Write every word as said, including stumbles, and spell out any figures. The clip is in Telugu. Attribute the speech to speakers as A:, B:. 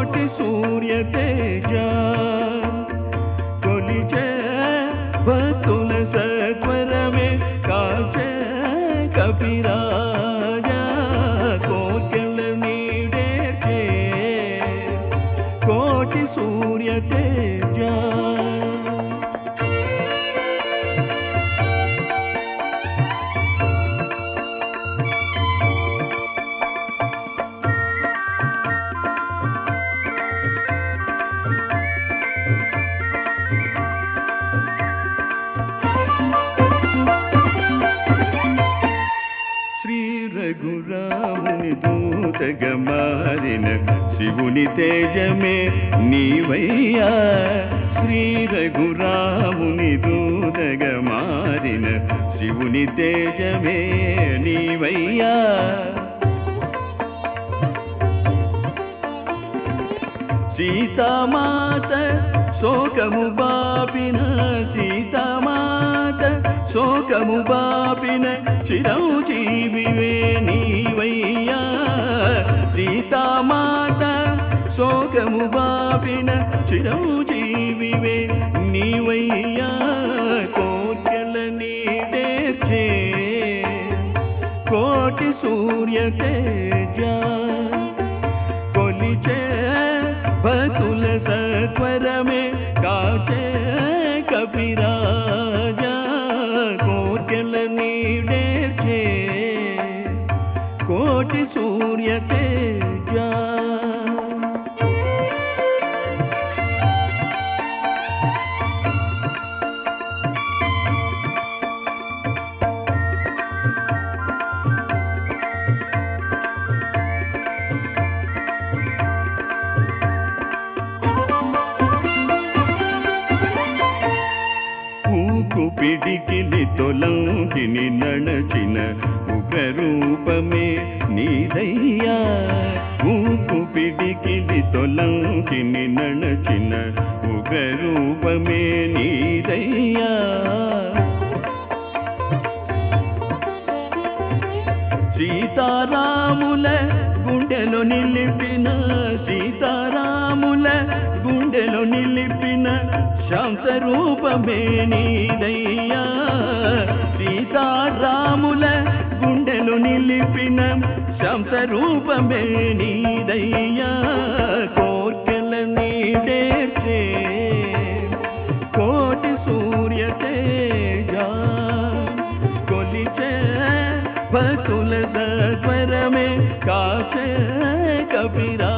A: కోటి సూర్య తేజ కొలిచే భక్తుల సత్వరమే కాచే కపిరాజా కోర్కెల నీడేచే కోటి సూర్య తేజ రఘురాముని దూతగా మారిన శివుని తేజమే నీవయ్యా శ్రీ రఘురాముని దూతగా మారిన శివుని తేజమే నీవయ్యా సీతామాత శోకము బాపిన సీతామాత శోకము బాపిన చిరంజీవివే నీవయ్యా సీతామాత శోకము బాపిన చిరంజీవివే నీవయ్యా కోర్కెల నీడేచే కోటి సూర్య తేజ కొలిచే భక్తుల సత్వరమే కాచే కపిరాజా కోర్కెల నీడేచే కోటి సూర్య తేజ పిడికిలి తొలంకిని నడచిన ఉగ్రరూపమే నీదయ్యా ఊకు పిడికిలి తొలంకిని నడచిన ఉగ్రరూపమే నీదయ్యా సీతారాముల గుండెలో నిలిపిన సీతారాముల గుండెలో నిలిపిన శాంత రూపమే నీదయ్యా సీతారాముల గుండెలో నిలిపిన శాంత రూపమే నీదయ్యా కోర్కెల నీడేచే కోటి సూర్య తేజ కొలిచే భక్తుల సత్వరమే కాచే కపిరా